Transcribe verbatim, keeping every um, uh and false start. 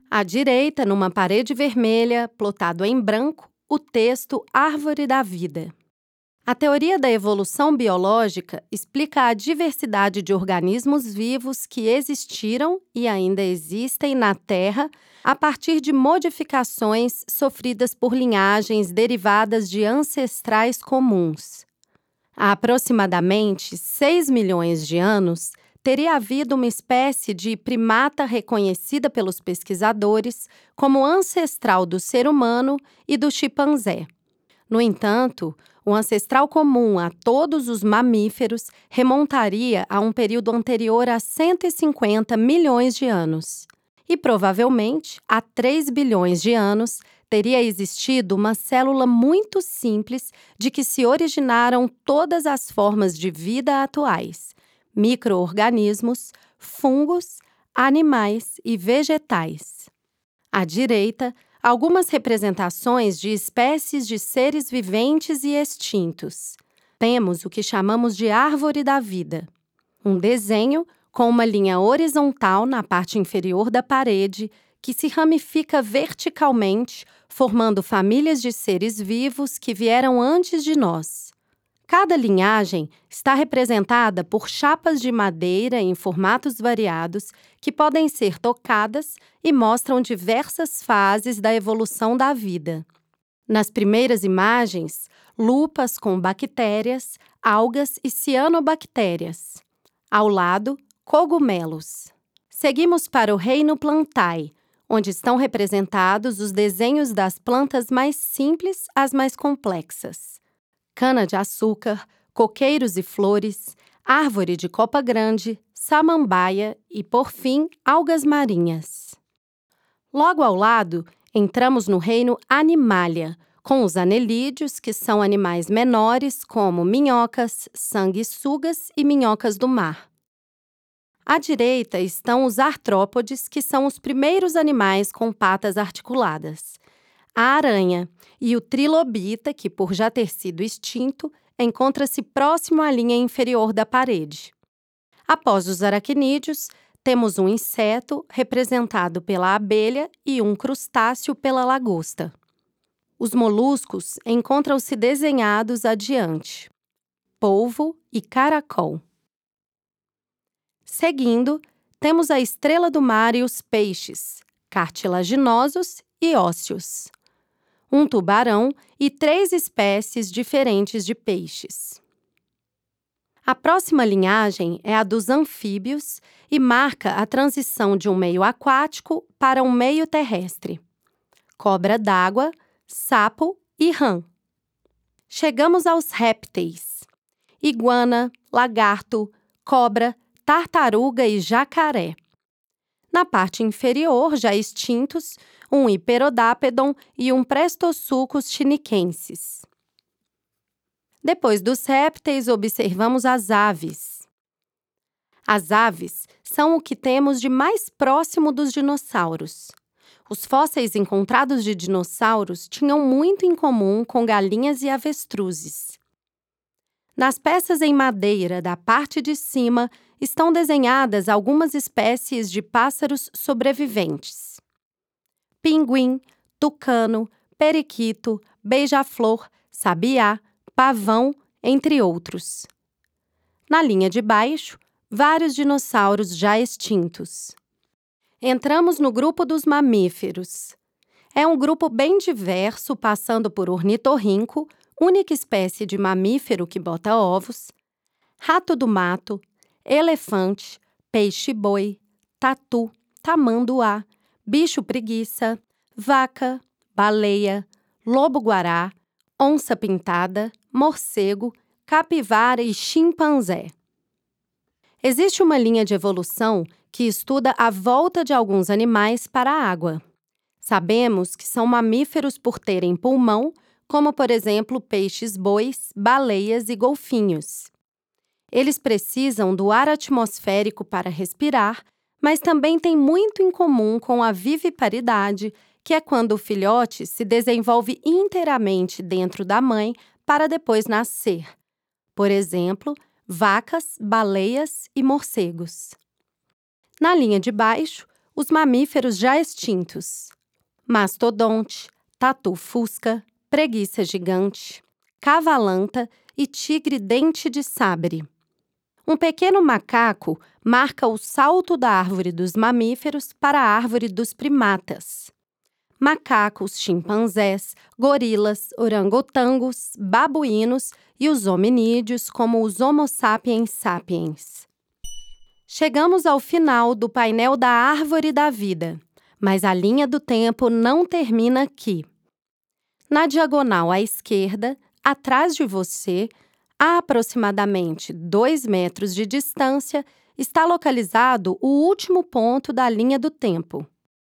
À direita, numa parede vermelha, plotado em branco, o texto Árvore da Vida. A teoria da evolução biológica explica a diversidade de organismos vivos que existiram e ainda existem na Terra a partir de modificações sofridas por linhagens derivadas de ancestrais comuns. Há aproximadamente seis milhões de anos, teria havido uma espécie de primata reconhecida pelos pesquisadores como ancestral do ser humano e do chimpanzé. No entanto, o ancestral comum a todos os mamíferos remontaria a um período anterior a cento e cinquenta milhões de anos. E provavelmente, há três bilhões de anos, teria existido uma célula muito simples de que se originaram todas as formas de vida atuais: micro-organismos, fungos, animais e vegetais. À direita, algumas representações de espécies de seres viventes e extintos. Temos o que chamamos de Árvore da Vida. Um desenho com uma linha horizontal na parte inferior da parede que se ramifica verticalmente, formando famílias de seres vivos que vieram antes de nós. Cada linhagem está representada por chapas de madeira em formatos variados que podem ser tocadas e mostram diversas fases da evolução da vida. Nas primeiras imagens, lupas com bactérias, algas e cianobactérias. Ao lado, cogumelos. Seguimos para o reino Plantae, onde estão representados os desenhos das plantas mais simples às mais complexas. Cana-de-açúcar, coqueiros e flores, árvore de copa grande, samambaia e, por fim, algas marinhas. Logo ao lado, entramos no reino Animalia, com os anelídeos, que são animais menores como minhocas, sanguessugas e minhocas do mar. À direita estão os artrópodes, que são os primeiros animais com patas articuladas. A aranha e o trilobita, que por já ter sido extinto, encontra-se próximo à linha inferior da parede. Após os aracnídeos, temos um inseto representado pela abelha e um crustáceo pela lagosta. Os moluscos encontram-se desenhados adiante: polvo e caracol. Seguindo, temos a estrela do mar e os peixes, cartilaginosos e ósseos. Um tubarão e três espécies diferentes de peixes. A próxima linhagem é a dos anfíbios e marca a transição de um meio aquático para um meio terrestre. Cobra d'água, sapo e rã. Chegamos aos répteis: iguana, lagarto, cobra, tartaruga e jacaré. Na parte inferior, já extintos, um hiperodápedon e um Prestosuchus chiniquensis. Depois dos répteis, observamos as aves. As aves são o que temos de mais próximo dos dinossauros. Os fósseis encontrados de dinossauros tinham muito em comum com galinhas e avestruzes. Nas peças em madeira da parte de cima estão desenhadas algumas espécies de pássaros sobreviventes: pinguim, tucano, periquito, beija-flor, sabiá, pavão, entre outros. Na linha de baixo, vários dinossauros já extintos. Entramos no grupo dos mamíferos. É um grupo bem diverso, passando por ornitorrinco, única espécie de mamífero que bota ovos, rato do mato, elefante, peixe-boi, tatu, tamanduá, bicho-preguiça, vaca, baleia, lobo-guará, onça-pintada, morcego, capivara e chimpanzé. Existe uma linha de evolução que estuda a volta de alguns animais para a água. Sabemos que são mamíferos por terem pulmão, como, por exemplo, peixes-bois, baleias e golfinhos. Eles precisam do ar atmosférico para respirar, mas também têm muito em comum com a viviparidade, que é quando o filhote se desenvolve inteiramente dentro da mãe para depois nascer. Por exemplo, vacas, baleias e morcegos. Na linha de baixo, os mamíferos já extintos: mastodonte, tatu-fusca, preguiça gigante, cavalanta e tigre-dente de sabre. Um pequeno macaco marca o salto da árvore dos mamíferos para a árvore dos primatas. Macacos, chimpanzés, gorilas, orangotangos, babuínos e os hominídeos, como os Homo sapiens sapiens. Chegamos ao final do painel da Árvore da Vida, mas a linha do tempo não termina aqui. Na diagonal à esquerda, atrás de você, a aproximadamente dois metros de distância, está localizado o último ponto da linha do tempo.